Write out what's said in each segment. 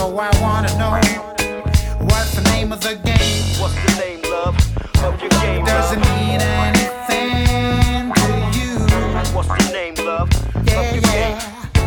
So I wanna know, what's the name of the game? What's the name, love, of your game? Does it mean anything to you? What's the name, love, of your game?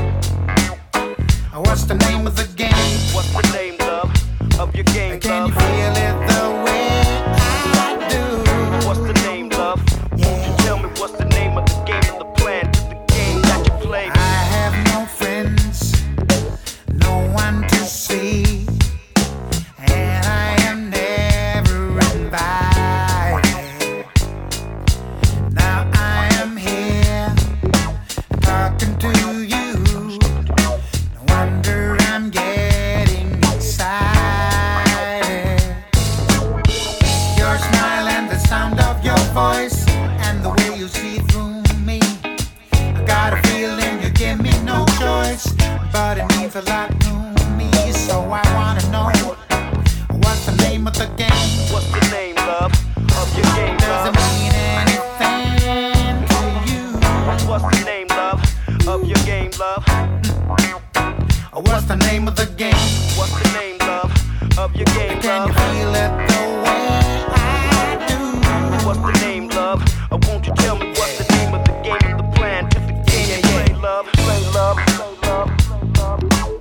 What's the name of the game? What's the name, love, of your game, Can you love? feel it the way I do? What's the name, love? Won't you tell me what's the name of the game and the plan to the game that you play? I have no friends, no one to see, and I am never invited. Now I am here talking to you. No wonder I'm getting excited. Your smile and the sound of your voice and the way you see through me. I got a feeling you give me no choice, but it means a lot to me. So I wanna know, what's the name of the game? What's the name, love, of your game, Does love? it mean anything to you? What's the name, love, of your game, love? What's the name of the game? What's the name, love, of your game, Can you love? feel it the way I do? What's the name, love? Or won't you tell me what's the name of the game and the plan to the game you play, love? Play love, play love, play love.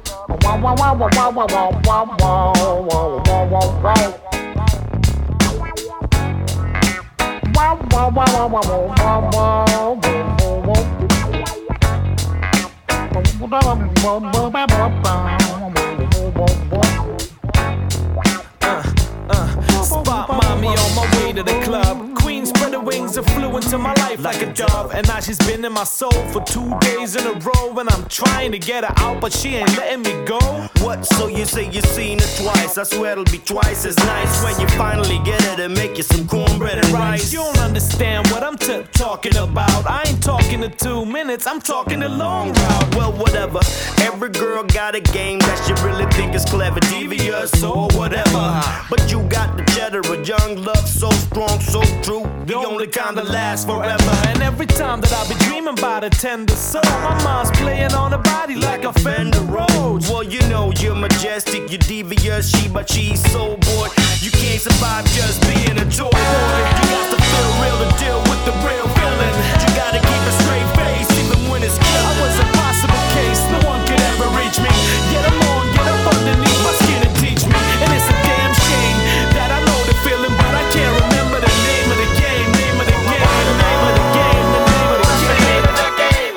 Spot mommy on my way to the club. Queen spread her wings and flew into my life like a dove. And now she's been in my soul for 2 days in a row. And I'm trying to get her out, but she ain't letting me go. What? So you say you've seen her twice? I swear it'll be twice as nice when you finally get her to make you some cornbread and rice. You don't understand what I'm talking about. I ain't talking to 2 minutes, I'm talking the long route. Well, whatever. Every girl got a game that she really think is clever, devious or whatever. But you got the cheddar, a young love so strong, so true. The only kind that lasts forever. And every time that I be dreaming about a tender soul, my mind's playing on her body like a Fender Rhodes. Well, you know you're majestic, you're devious, but she's so bored. You can't survive just being a toy boy. You got to feel real to deal with the real feeling. You gotta keep a straight face even when it's killing. I was a possible case, no one could ever reach me. Get along, get up underneath my skin and teach me. And it's a damn shame that I know the feeling, but I can't remember the name of the game, name of the game, the name of the game, the name of the game.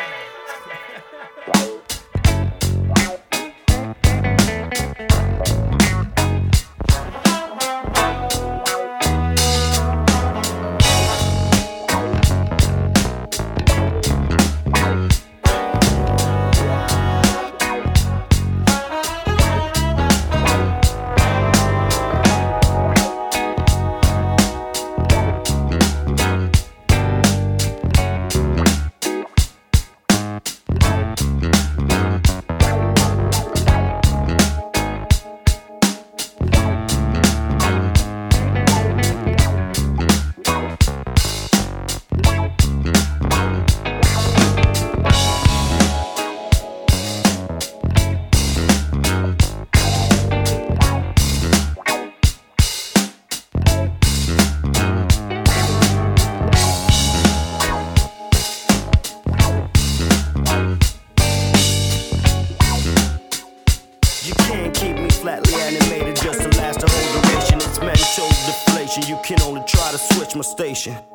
You can't keep me flatly animated just to last the whole duration. It's mental deflation. You can only try to switch my station.